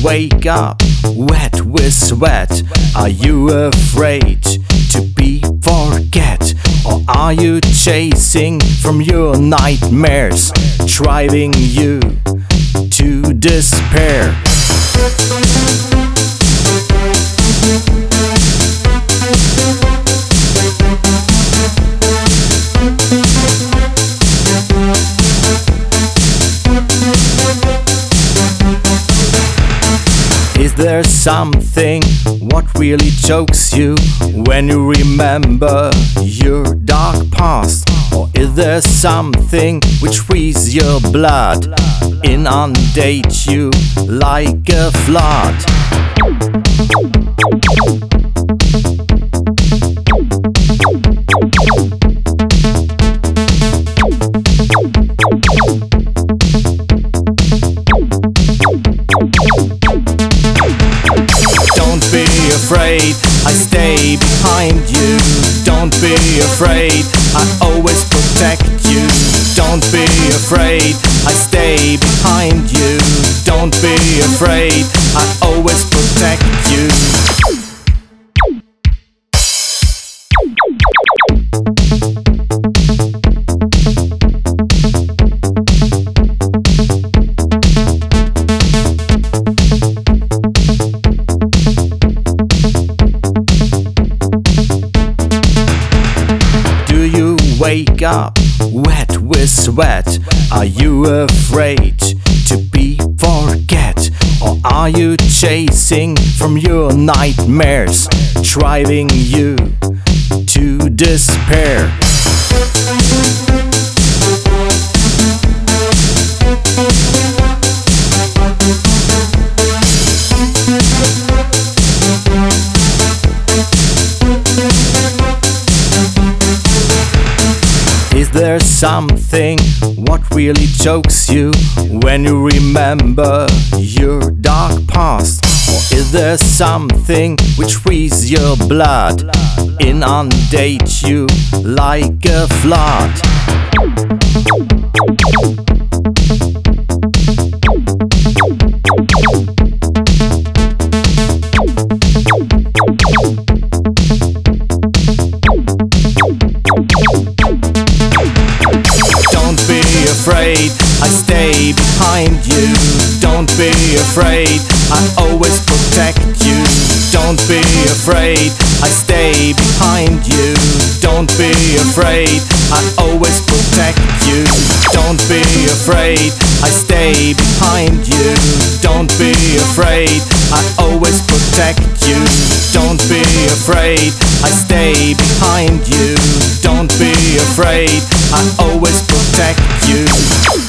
wake up wet with sweat? Are you afraid to be forget? Or are you chasing from your nightmares, driving you to despair? Is there something what really chokes you when you remember your dark past? Or is there something which frees your blood, inundate you like a flood? Don't be afraid, I stay behind you. Don't be afraid, I always protect you. Don't be afraid, I stay behind you. Don't be afraid, I always protect you. Wake up wet with sweat. Are you afraid to be forget? Or are you chasing from your nightmares, driving you to despair? Is there something what really chokes you when you remember your dark past? Or is there something which frees your blood, inundate you like a flood? Afraid, I stay behind you. Don't be afraid, I always protect you. Don't be afraid, I stay behind you. Don't be afraid, I always protect you. Don't be afraid, I stay behind you. Don't be afraid, I always protect you. Don't be afraid, I stay behind you. Don't be afraid, I always protect you.